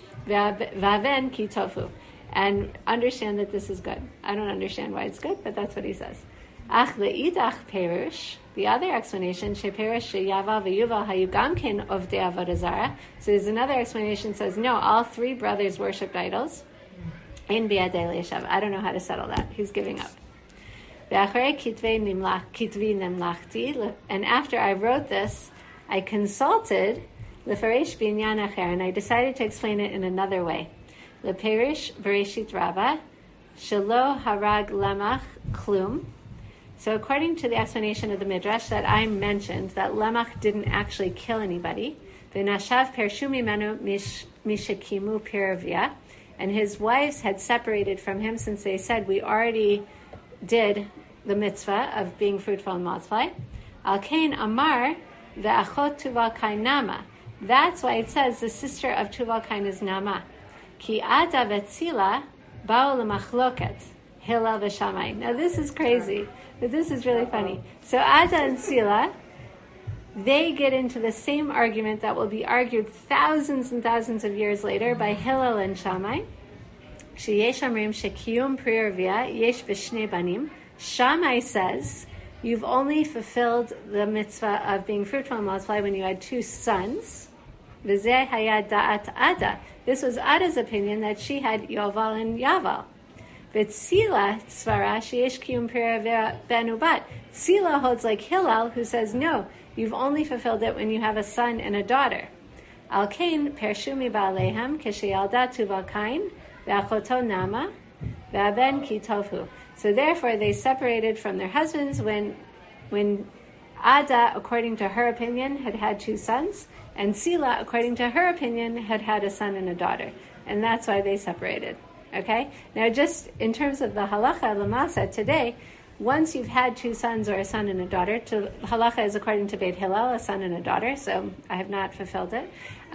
Vaven ki tofu. And understand that this is good. I don't understand why it's good, but that's what he says. Ach le'idach perush. The other explanation, sheperush sheyaval v'yuval hayu gamkin of de avodah zara. So there's another explanation that says, no, all three brothers worshipped idols. In biadei le'eshav. I don't know how to settle that. He's giving up. Ve'achrei kitvi nimlachti. And after I wrote this, I consulted Lefaresh binyan acher, and I decided to explain it in another way. Leperish bereshit rabba, shelo harag lemach klum. So according to the explanation of the Midrash that I mentioned, that Lemach didn't actually kill anybody, v'nashav pershu mimenu mishakimu piravia, and his wives had separated from him since they said we already did the mitzvah of being fruitful and multiply. Al kain amar ve'achot tuval kain nama. That's why it says the sister of Tuval Kain is Nama. Ki Ada v'Tzila ba'u l'machloket Hillel v'Shamai. Now this is crazy, but this is really funny. So Ada and Tzila, they get into the same argument that will be argued thousands and thousands of years later by Hillel and Shammai. Sheyesh amrim shekiyum pri'ervia yesh b'shnei banim. Shammai says you've only fulfilled the mitzvah of being fruitful and multiply when you had two sons. V'zeh hayad da'at Ada. This was Ada's opinion that she had Yoval and Yaval. V'tzila tzvara sheyesh kiyum pri'ervia benubat. Tzila holds like Hillel, who says no, you've only fulfilled it when you have a son and a daughter. Al kain pershu miba'alehem k'sheyalda tuval kain ve'achoto nama ve'aben ki tofu. So therefore they separated from their husbands when when Ada, according to her opinion, had had two sons, and Tzila, according to her opinion, had had a son and a daughter. And that's why they separated. Okay? Now just in terms of the halacha l'masa today, once you've had two sons or a son and a daughter, to, halacha is according to Beit Hillel, a son and a daughter, so I have not fulfilled it.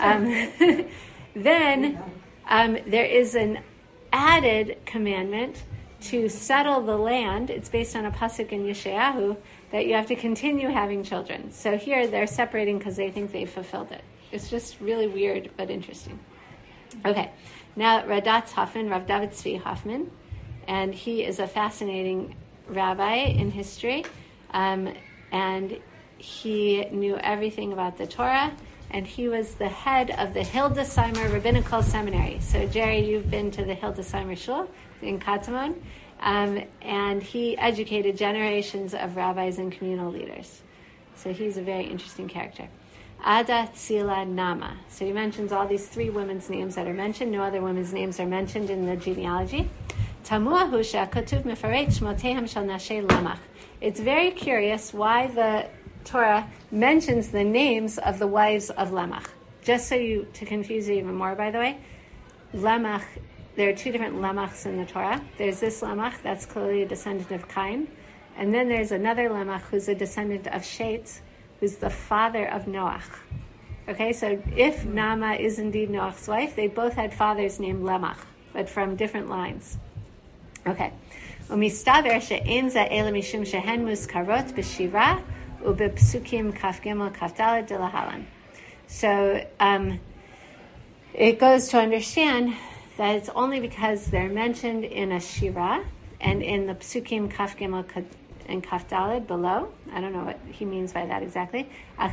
Um, then um, there is an added commandment to settle the land. It's based on a pasuk in Yeshayahu that you have to continue having children. So here they're separating because they think they've fulfilled it. It's just really weird but interesting. Okay, Now, Radatz Hoffman, Rav David Tzvi Hoffman, and he is a fascinating rabbi in history, um, and he knew everything about the Torah, and he was the head of the Hildesheimer Rabbinical Seminary. So, Jerry, you've been to the Hildesheimer Shul in Katamon, um, and he educated generations of rabbis and communal leaders. So he's a very interesting character. Ada Tzila Nama. So he mentions all these three women's names that are mentioned. No other women's names are mentioned in the genealogy. Tamuahu she'akatuv mefaret shmotehem shel nashei Lamach. It's very curious why the Torah mentions the names of the wives of Lamach. Just so you, to confuse you even more, by the way, Lamach, there are two different Lamachs in the Torah. There's this Lamach, that's clearly a descendant of Cain. And then there's another Lamach who's a descendant of Shet, who's the father of Noach. Okay, so if Nama is indeed Noach's wife, they both had fathers named Lamach, but from different lines. Okay. Umistaver she'en za'ela mishum shehen muzkarot b'shira ubepsukim kaf gimel kaf daled de lahalan. So um, it goes to understand that it's only because they're mentioned in a shira and in the psukim kaf gimel and kaf daled below. I don't know what he means by that exactly.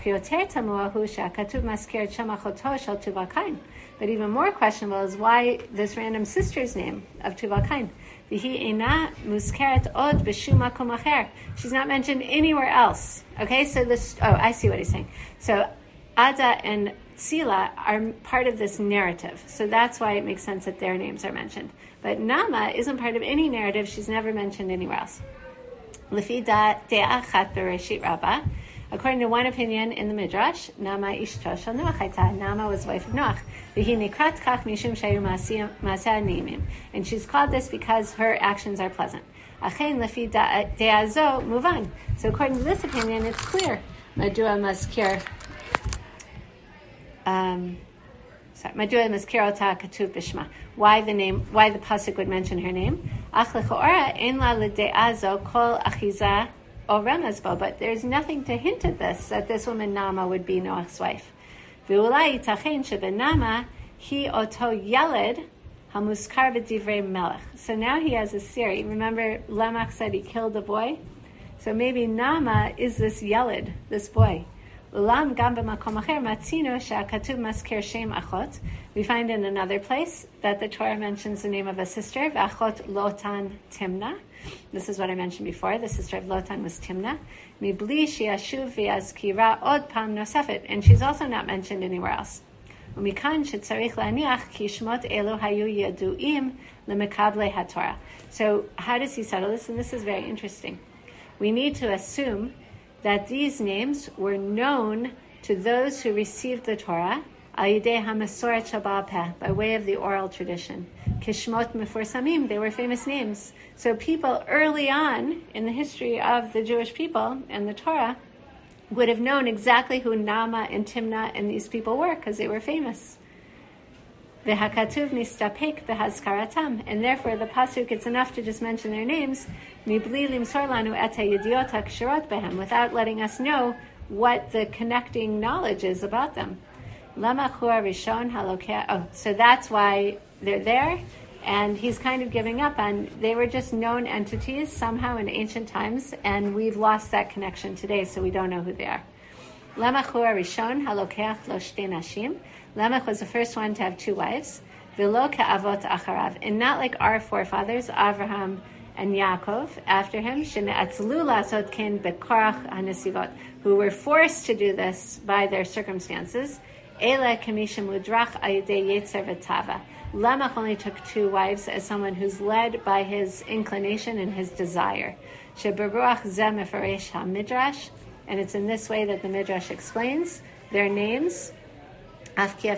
But even more questionable is why this random sister's name of Tuval Kain. She's not mentioned anywhere else. Okay, so this, oh, I see what he's saying. So Ada and Tzila are part of this narrative. So that's why it makes sense that their names are mentioned. But Nama isn't part of any narrative. She's never mentioned anywhere else. According to one opinion in the Midrash, Nama ishto shel Noach hayta. Nama was wife of Noach. And she's called this because her actions are pleasant. So according to this opinion, it's clear. Madua maskir. Um, sorry, Madua maskir ota katuv b'shma. Why the name? Why the pasuk would mention her name? But there's nothing to hint at this, that this woman Nama would be Noach's wife. So now he has a theory. Remember, Lamach said he killed a boy? So maybe Nama is this Yeled, this boy. We find in another place that the Torah mentions the name of a sister, V'achot Lotan Timna. This is what I mentioned before. The sister of Lotan was Timna. Mibli she'ashuv v'yazkira od pam nosefet. And she's also not mentioned anywhere else. Umikan shetzarich laniach ki shmot elu hayu yaduim lemekable haTorah. So how does he settle this? And this is very interesting. We need to assume that these names were known to those who received the Torah by way of the oral tradition. Kishmot meforsamim, they were famous names. So people early on in the history of the Jewish people and the Torah would have known exactly who Nama and Timna and these people were because they were famous. V'hakatuv nistapek b'hazkaratam, and therefore the pasuk, it's enough to just mention their names, mibli limsor lanu et hayediot hakshirot behem, without letting us know what the connecting knowledge is about them. Lama chua rishon halokeh. Oh, so that's why they're there, and he's kind of giving up on. They were just known entities somehow in ancient times, and we've lost that connection today, so we don't know who they are. Lama chua rishon halokeh lo shtei nashim. Lamech was the first one to have two wives, v'lo ka'avot acharav, and not like our forefathers, Avraham and Yaakov, after him, shene'atzlu la'asot ken bekorach hanesivot, who were forced to do this by their circumstances. Ela kamishim ludrach ayidei yetzer v'tava. Lamech only took two wives as someone who's led by his inclination and his desire. Sheberuach zeh mefaresh ha-midrash, and it's in this way that the Midrash explains their names. But we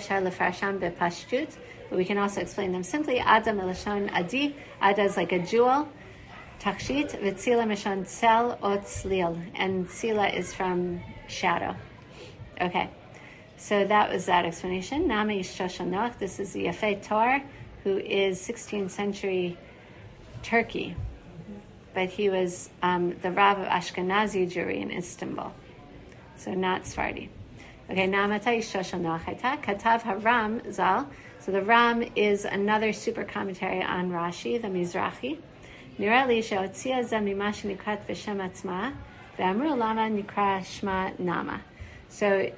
can also explain them simply. Ada melashon adi. Ada is like a jewel. Takshit v'tzila mishon tzel o tzlil. And tzila is from shadow. Okay. So that was that explanation. Nama Yishto Shel Noach. This is the Yafei Tor, who is sixteenth century Turkey. But he was um, the Rav of Ashkenazi Jewry in Istanbul. So not Sephardi. Okay, Namata Ishto Shel Noach Hayta, Katav HaRam Zal. So the Ram is another super commentary on Rashi, the Mizrahi. Nira li she'otzia ze mima shenikrat v'shem atzma, ve'amru lama nikra shma Nama. So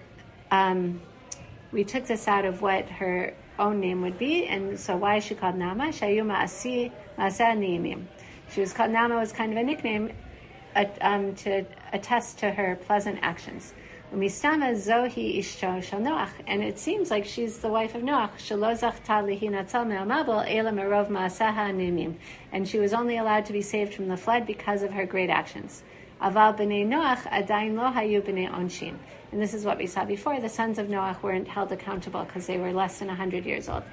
um, we took this out of what her own name would be, and so why is she called Nama? Shayu ma'asi ma'aseh ni'imim. She was called Nama was kind of a nickname uh, um, to attest to her pleasant actions. Umistama zohi ishto shel Noach, and it seems like she's the wife of Noach. Shelo zachta lihinatzal me'amabel ela merov ma'asaha ni'imim, and she was only allowed to be saved from the flood because of her great actions. Aval b'nei Noach adayin lo hayu b'nei onshin. And this is what we saw before. The sons of Noach weren't held accountable because they were less than one hundred years old.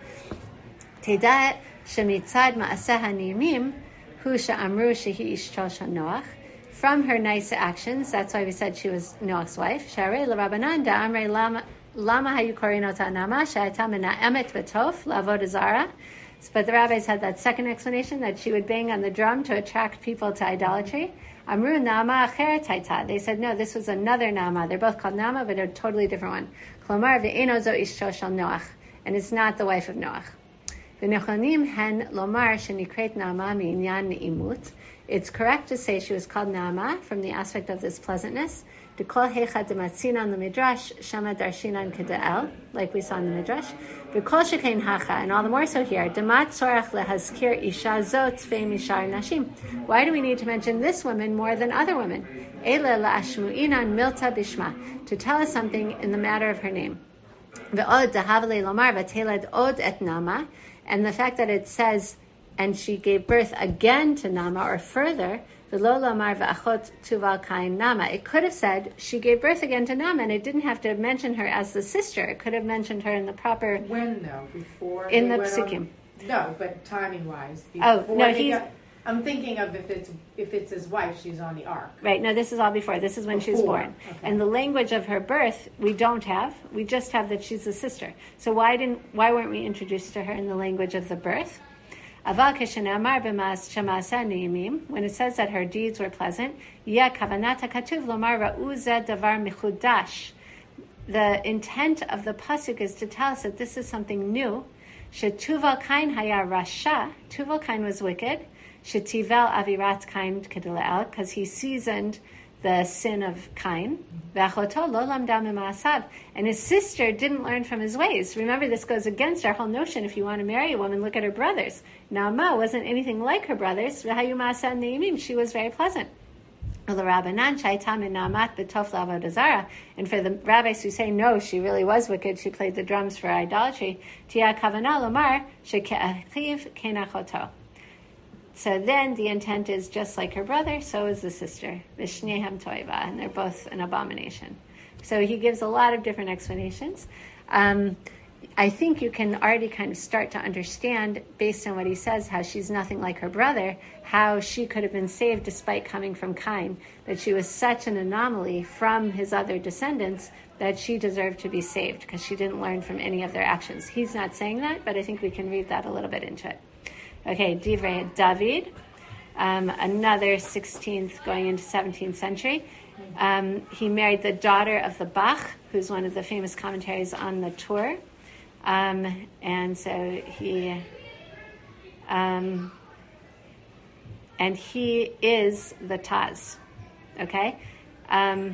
Teda shemitzad ma'asaha ni'imim hu she'amru shehi ishto shel Noach. From her nice actions, that's why we said she was Noach's wife. Sharei l'Rabbanan da'amrei lama lama hayu korin ota Nama she'ayta mena'emet b'tof la'avodah zara. But the rabbis had that second explanation that she would bang on the drum to attract people to idolatry. Amru Nama acheret hayta. They said no, this was another Nama. They're both called Nama, but a totally different one. Klomar ve'eno zo ishto shel Noach, and it's not the wife of Noach. V'nechonim hen lomar shenikret Nama mi'inyan ne'imut. It's correct to say she was called Naama from the aspect of this pleasantness. Dekol heicha dematzinan l'midrash shama darshinan keda'el, like we saw in the midrash. V'kol shekein hacha, and all the more so here. Demat tzorach lehazkir isha zo tzvei mishar nashim. Why do we need to mention this woman more than other women? Ele la'ashmu'inan milta bishma, to tell us something in the matter of her name. Ve'od dahavle lomar v'teled od et Nama, and the fact that it says and she gave birth again to Nama, or further, the Lola Mar v'achot tuval kain Nama. It could have said she gave birth again to Nama, and it didn't have to mention her as the sister. It could have mentioned her in the proper. When though? Before in they the went psukim. On, no, but timing wise. Oh no, he's. Got, I'm thinking of if it's if it's his wife, she's on the ark. Right. No, this is all before. This is when before. She's born, okay. And the language of her birth we don't have. We just have that she's a sister. So why didn't why weren't we introduced to her in the language of the birth? When it says that her deeds were pleasant, the intent of the pasuk is to tell us that this is something new. Tuval Kain haya rasha. Tuval Kain was wicked. Shetivel avirat Kain kedileel, because he seasoned the sin of Cain. And his sister didn't learn from his ways. Remember, this goes against our whole notion. If you want to marry a woman, look at her brothers. Naama wasn't anything like her brothers. She was very pleasant. And for the rabbis who say, no, she really was wicked, she played the drums for idolatry, so then the intent is just like her brother, so is the sister. V'shnehem toiva, and they're both an abomination. So he gives a lot of different explanations. Um, I think you can already kind of start to understand, based on what he says, how she's nothing like her brother, how she could have been saved despite coming from Cain, that she was such an anomaly from his other descendants that she deserved to be saved because she didn't learn from any of their actions. He's not saying that, but I think we can read that a little bit into it. Okay, Divrei David, um, another sixteenth going into seventeenth century. Um, he married the daughter of the Bach, who's one of the famous commentaries on the Torah. Um, and so he, um, and he is the Taz, okay? Um,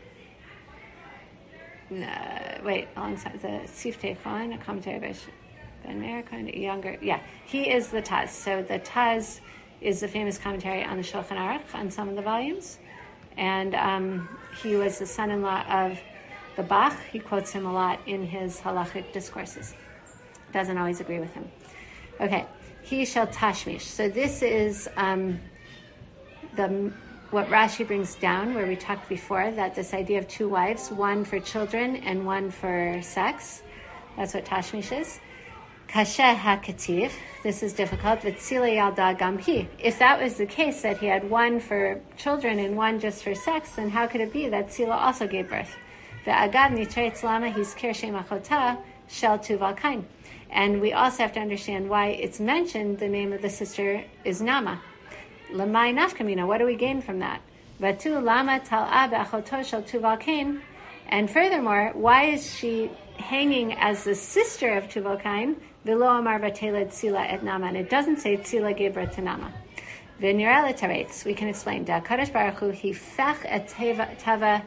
uh, wait, alongside the Siftei Khan, a commentary by Ben Meir, kind of younger. Yeah, he is the Taz. So the Taz is the famous commentary on the Shulchan Aruch on some of the volumes. And um, he was the son-in-law of the Bach. He quotes him a lot in his halachic discourses. Doesn't always agree with him. Okay, he shall tashmish. So this is um, the what Rashi brings down, where we talked before, that this idea of two wives, one for children and one for sex. That's what tashmish is. Kasha hakativ. This is difficult. V'tzila yalda gamhi. If that was the case, that he had one for children and one just for sex, then how could it be that Tzila also gave birth? Ve'agad nitrei tzlama hizkir shem achota shel tuval kain. And we also have to understand why it's mentioned the name of the sister is Nama. Lamai nafkamina. What do we gain from that? Vatu lama tal'a be'achoto shel tuval kain. And furthermore, why is she hanging as the sister of Tuval Kain? V'lo amar vateled Tzila et Nama. And it doesn't say Tzila gave birth to Nama. V'nirah l'taretz. We can explain. Da Kadosh Baruch Hu hifach et tava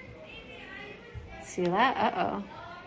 Tzila. Uh-oh.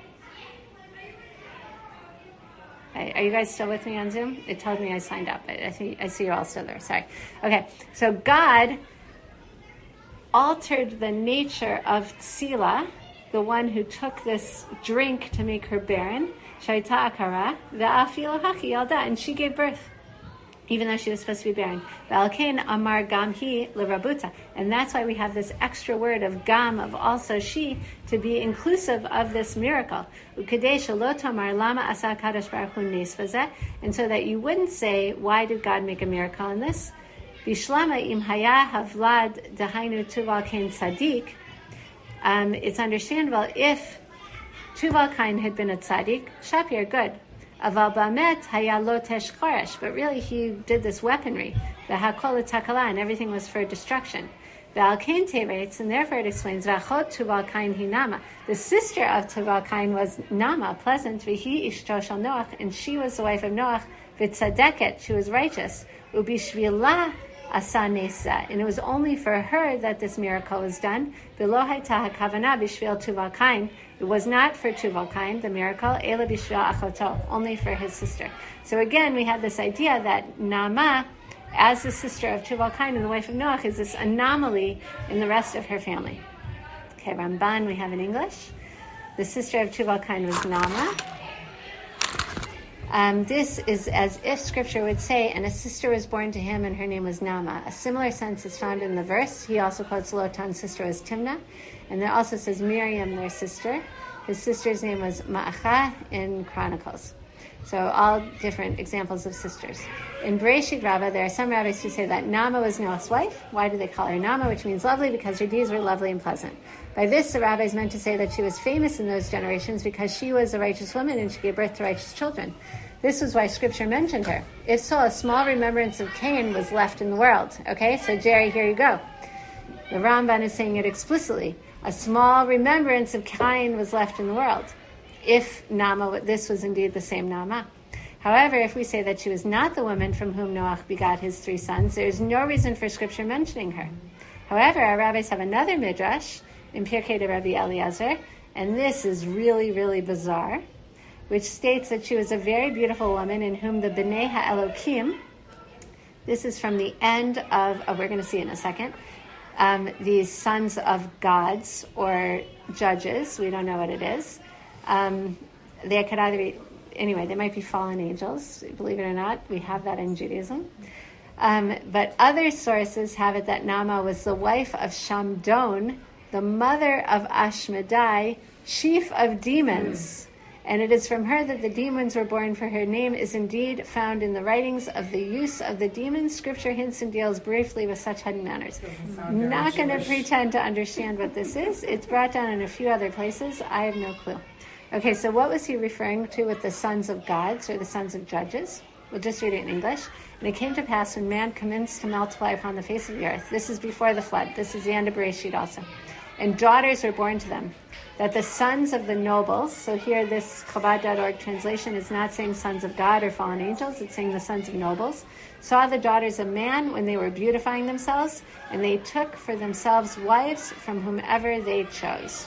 Are you guys still with me on Zoom? It told me I signed up. I see, I see you're all still there. Sorry. Okay. So God altered the nature of Tzila, the one who took this drink to make her barren, Shaita Akara, Va'afilo Haki Yalda, and she gave birth, even though she was supposed to be barren. Va'alkein Amar Gamhi L'Rabuta. And that's why we have this extra word of Gam, of also she, to be inclusive of this miracle. Ukadei Shelo Tamar Lama Asa Kadosh Baruch Hu Nes Vazeh. And so that you wouldn't say, why did God make a miracle in this? Bishlama Im Haya Havlad Dahainu Tuval Kain Tzaddik. Um, it's understandable if Tuval Kain had been a tzaddik, Shapir, good. Aval Bamet Haya Lo Tesh Choresh, but really he did this weaponry, the Hakol Takala, and everything was for destruction. Val Kain Teretz, and therefore it explains Vachot Tuval Kain Hinama. The sister of Tuval Kain was Nama, pleasant, Vihi Ishto Shel Noach, and she was the wife of Noach, Vitzadeket, she was righteous, Ubishvila Asa Nesa, and it was only for her that this miracle was done. V'lo hayta hakavana b'shvil Tuval Kain. It was not for Tuval Kain, the miracle, ela b'shvil achoto, only for his sister. So again, we have this idea that Naama, as the sister of Tuval Kain and the wife of Noach, is this anomaly in the rest of her family. Okay, Ramban we have in English. The sister of Tuval Kain was Naama. Um, this is as if Scripture would say, and a sister was born to him, and her name was Naama. A similar sense is found in the verse. He also quotes Lotan's sister as Timnah, and there also says Miriam, their sister. His sister's name was Ma'acha in Chronicles. So all different examples of sisters. In Bereshit Rabbah, there are some rabbis who say that Naama was Noah's wife. Why do they call her Naama, which means lovely? Because her deeds were lovely and pleasant. By this, the rabbis meant to say that she was famous in those generations because she was a righteous woman and she gave birth to righteous children. This was why Scripture mentioned her. If so, a small remembrance of Cain was left in the world. Okay, so Jerry, here you go. The Ramban is saying it explicitly. A small remembrance of Cain was left in the world. If Naama, this was indeed the same Naama. However, if we say that she was not the woman from whom Noach begot his three sons, there is no reason for Scripture mentioning her. However, our rabbis have another midrash in Pirkei de Rabbi Eliezer, and this is really, really bizarre, which states that she was a very beautiful woman in whom the B'nai HaElokim, this is from the end of, oh, we're going to see in a second, um, these sons of gods or judges, we don't know what it is. Um, they could either be, anyway, they might be fallen angels, believe it or not. We have that in Judaism. Um, but other sources have it that Naama was the wife of Shamdon, the mother of Ashmedai, chief of demons. And it is from her that the demons were born, for her name is indeed found in the writings of the use of the demons. Scripture hints and deals briefly with such hidden manners. Not going to pretend to understand what this is. It's brought down in a few other places. I have no clue. Okay, so what was he referring to with the sons of gods or the sons of judges? We'll just read it in English. And it came to pass when man commenced to multiply upon the face of the earth. This is before the flood. This is the end of Bereshit also. And daughters were born to them. That the sons of the nobles, so here this Chabad dot org translation is not saying sons of God or fallen angels, it's saying the sons of nobles, saw the daughters of man when they were beautifying themselves, and they took for themselves wives from whomever they chose.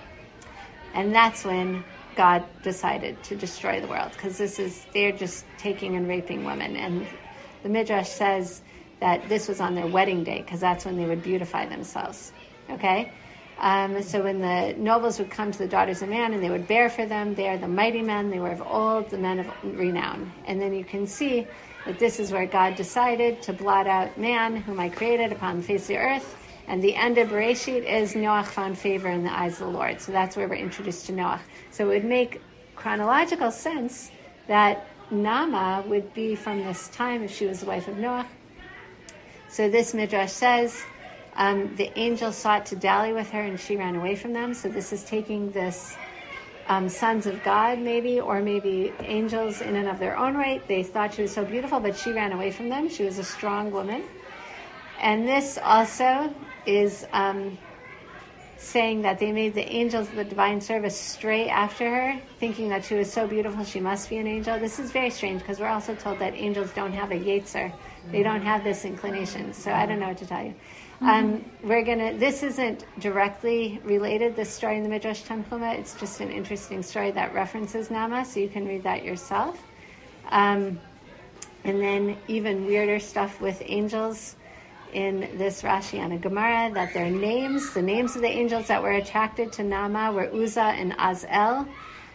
And that's when God decided to destroy the world, because this is, they're just taking and raping women. And the Midrash says that this was on their wedding day, because that's when they would beautify themselves. Okay? Um, so when the nobles would come to the daughters of man and they would bear for them, they are the mighty men, they were of old, the men of renown. And then you can see that this is where God decided to blot out man, whom I created upon the face of the earth. And the end of Bereshit is Noach found favor in the eyes of the Lord. So that's where we're introduced to Noach. So it would make chronological sense that Naama would be from this time if she was the wife of Noach. So this Midrash says, Um, the angel sought to dally with her and she ran away from them. So this is taking this um, sons of God maybe, or maybe angels in and of their own right. They thought she was so beautiful, but she ran away from them. She was a strong woman. And this also is um, saying that they made the angels of the divine service stray after her, thinking that she was so beautiful she must be an angel. This is very strange because we're also told that angels don't have a yetzer. They don't have this inclination. So I don't know what to tell you. Mm-hmm. Um, we're gonna. This isn't directly related. This story in the Midrash Tanchuma. It's just an interesting story that references Nama, so you can read that yourself. Um, and then even weirder stuff with angels in this Rashi and a Gemara, that their names, the names of the angels that were attracted to Nama were Uzzah and Azel.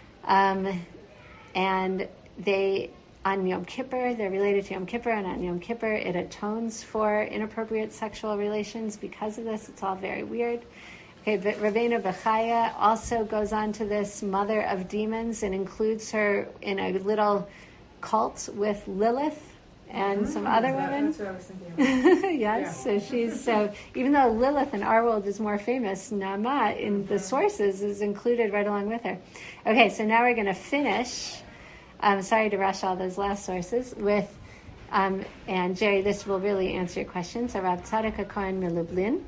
Um, and they, on Yom Kippur, they're related to Yom Kippur, and on Yom Kippur it atones for inappropriate sexual relations because of this. It's all very weird. Okay, but Ravena Bechaya also goes on to this mother of demons and includes her in a little cult with Lilith and mm-hmm. some other women. That's what I was thinking. yes, yeah. so she's so even though Lilith in our world is more famous, Nama in the sources is included right along with her. Okay, so now we're going to finish. I'm sorry to rush all those last sources with, um, and Jerry, this will really answer your question. So Rav Tzadok HaKohen Milublin.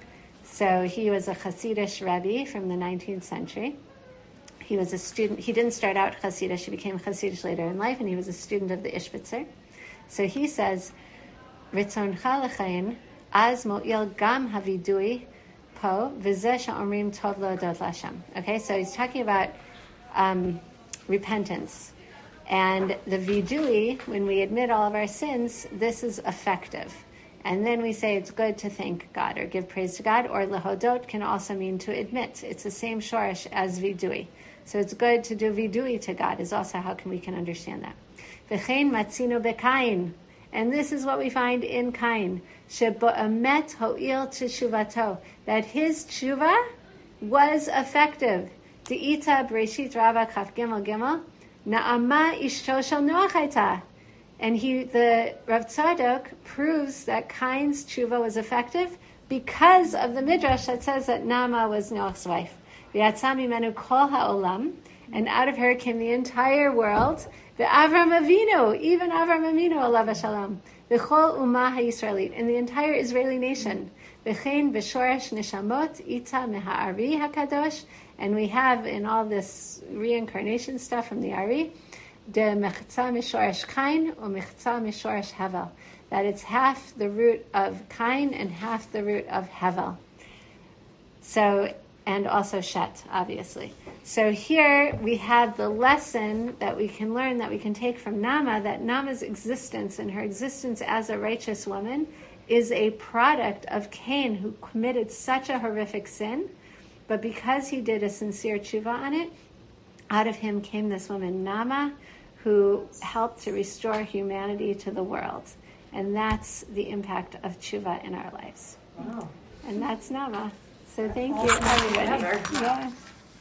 So he was a Hasidish Rebbe from the nineteenth century. He was a student. He didn't start out Hasidish. He became Hasidish later in life, and he was a student of the Ishbitzer. So he says, "Ritzoncha l'chayin az mo'il gam havidui po v'zeh she'omrim tov lo'odot l'Hashem." Okay, so he's talking about um, repentance. And the vidui, when we admit all of our sins, this is effective. And then we say it's good to thank God or give praise to God, or lehodot can also mean to admit. It's the same shorish as vidui. So it's good to do vidui to God is also how can we can understand that. V'chein matzino b'kain. And this is what we find in Kain. Shebo'emet ho'il teshuvato. That his tshuva was effective. De'ita Bereshit Rabbah Chaf Gimel Gimel. Na'ama ishto shel Noach hayta. And he, the Rav Tzadok proves that Kain's tshuva was effective because of the midrash that says that Naamah was Noach's wife. V'yatza mimenu kol ha'olam, and out of her came the entire world. The Avram Avinu, even Avram Avinu, alav shalom. V'chol umah ha'Yisraelit, and the entire Israeli nation. V'chein b'shoresh neshamot ita meha'ari hakadosh, and we have in all this reincarnation stuff from the Ari, de mechza mishoresh Kain or mechza mishoresh Hevel, that it's half the root of Kain and half the root of Hevel. So, and also Shet, obviously. So here we have the lesson that we can learn, that we can take from Nama, that Nama's existence and her existence as a righteous woman is a product of Cain, who committed such a horrific sin, but because he did a sincere tshuva on it, out of him came this woman, Nama, who helped to restore humanity to the world. And that's the impact of tshuva in our lives. Wow. And that's Nama. So thank you, everybody. Yeah.